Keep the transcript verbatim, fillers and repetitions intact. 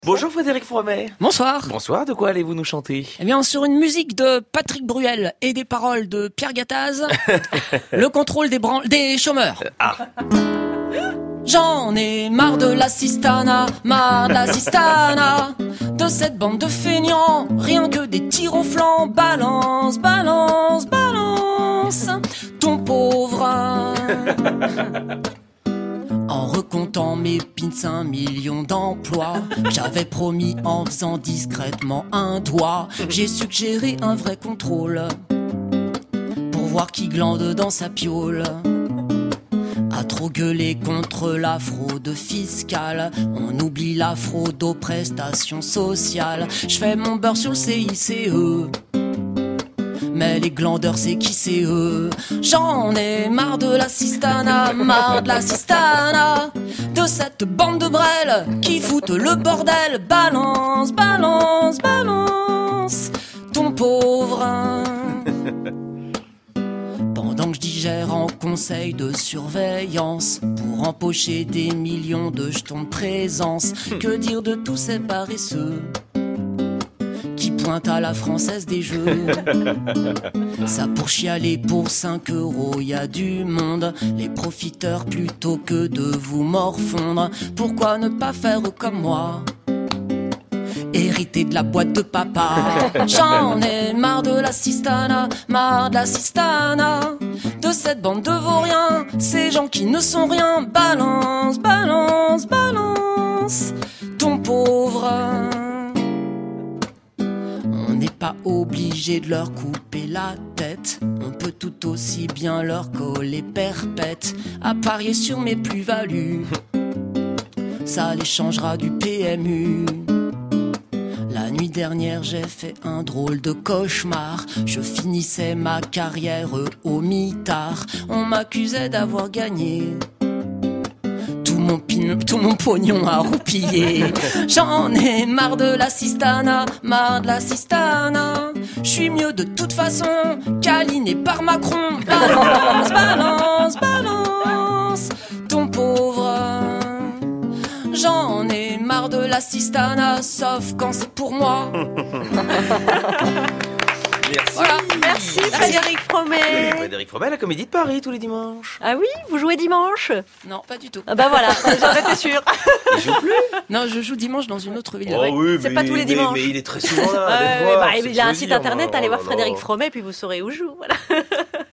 Bonjour Frédéric Fromet. Bonsoir. Bonsoir, de quoi allez-vous nous chanter? Eh bien, sur une musique de Patrick Bruel et des paroles de Pierre Gattaz, le contrôle des, bran- des chômeurs. Ah. J'en ai marre de l'assistana, marre de l'assistana, de cette bande de feignants, rien que des tirs au flanc. Balance, balance, balance, ton pauvre. En recomptant mes pins, un million d'emplois, j'avais promis en faisant discrètement un doigt. J'ai suggéré un vrai contrôle pour voir qui glande dans sa piole. À trop gueuler contre la fraude fiscale, on oublie la fraude aux prestations sociales. Je fais mon beurre sur le C I C E, mais les glandeurs c'est qui c'est eux. J'en ai marre de l'assistana, marre de l'assistana, de cette bande de brêles qui foutent le bordel. Balance, balance, balance, ton pauvre. Pendant que je digère en conseil de surveillance pour empocher des millions de jetons de présence, que dire de tous ces paresseux qui pointe à la française des jeux. Ça pour chialer pour cinq euros, y a du monde. Les profiteurs plutôt que de vous morfondre. Pourquoi ne pas faire comme moi, hériter de la boîte de papa? J'en ai marre de l'assistana, marre de l'assistana, de cette bande de vauriens, ces gens qui ne sont rien. Balance, balance, balance, ton pauvre. On n'est pas obligé de leur couper la tête, on peut tout aussi bien leur coller perpète. À parier sur mes plus-values, ça les changera du P M U. La nuit dernière j'ai fait un drôle de cauchemar, je finissais ma carrière au mitard. On m'accusait d'avoir gagné tout mon, pin, tout mon pognon à roupiller. J'en ai marre de l'assistana, marre de l'assistana, je suis mieux de toute façon câliné par Macron. Balance, balance, balance, ton pauvre. J'en ai marre de l'assistana, sauf quand c'est pour moi. Merci. Voilà. Merci Frédéric Fromet. Frédéric Fromet, la Comédie de Paris tous les dimanches. Ah oui, vous jouez dimanche? Non, pas du tout. Ah bah voilà, j'en étais sûre. Il joue plus. Non, je joue dimanche dans une autre ville. Oh oui, C'est mais, pas tous les mais- dimanches. Mais, il est très souvent là. Ouais, allez ouais, voir, bah, c'est il a un ce que je site veux dire, internet, moi. allez Oh voir là là. Frédéric Fromet, puis vous saurez où je joue. Voilà.